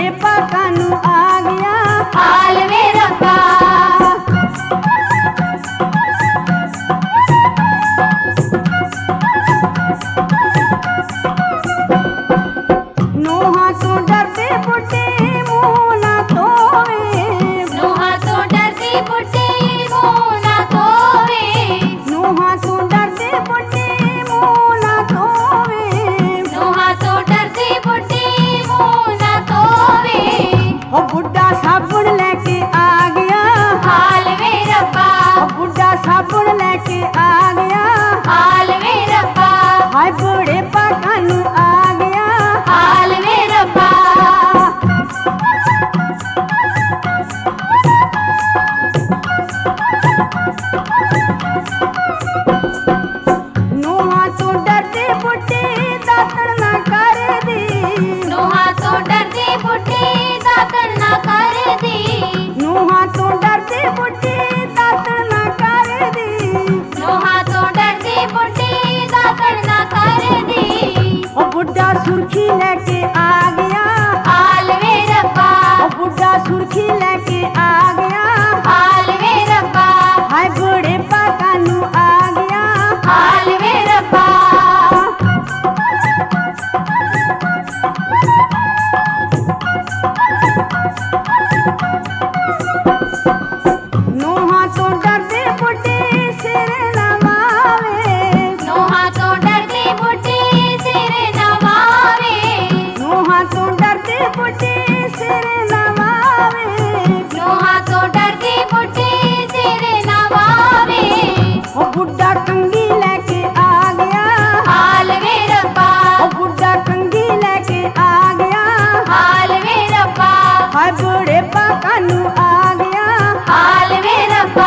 बुढ़ेपा कानू आ गया हाल वे रब्बा। नूंहां तो डरदे बुढ़े मुंह ना धोवे, नूंहां तो डरदी बुढ़े मुंह ना धोवे, नूंहां तो डरदे बुढ़े मुंह ना धोवे। नूंहां तो डरदी बुढ़े मुंह ना धोवे। ओ बुढ़ा साबुन लेके आ गया हाल वे रब्बा। ओ बुढ़ा साबुन लेके आ गया हाल वे रब्बा। हाय बुढ़ेपा कानू आ गया हाल वे रब्बा। नूंहां तो डरदे बुढ़े दातन ना कर दी, नूंहां तो डरदी बुढ़े दातन ना कर दी, नूंहां तो डरदे बुढ़े दातन ना कर दी। नूंहां तो डरदी बुढ़े दातन ना कर दी। ओ बुढ़ा सुर्खी लेके आ गया हाल वे रब्बा। ओ बुढ़ा सुर्खी लेके आ गया हाल वे रब्बा। हाय बुढ़ेपा कानू आ गया हाल वे रब्बा। नूंहां तो डरदे बुढ़े सिर नवावे, नूंहां तो डरदी बुढ़े सिर नवावे, नूंहां तो डरदे बुढ़े सिर नवावे। नूंहां तो डरदी बुढ़े सिर नवावे। ओ बुढ़ा कंगी लेके आ गया हाल वे रब्बा। ओ बुढ़ा कंगी लेके आ गया हाल वे रब्बा। हाय बुढ़ेपा कानू आ गया हाल वे रब्बा।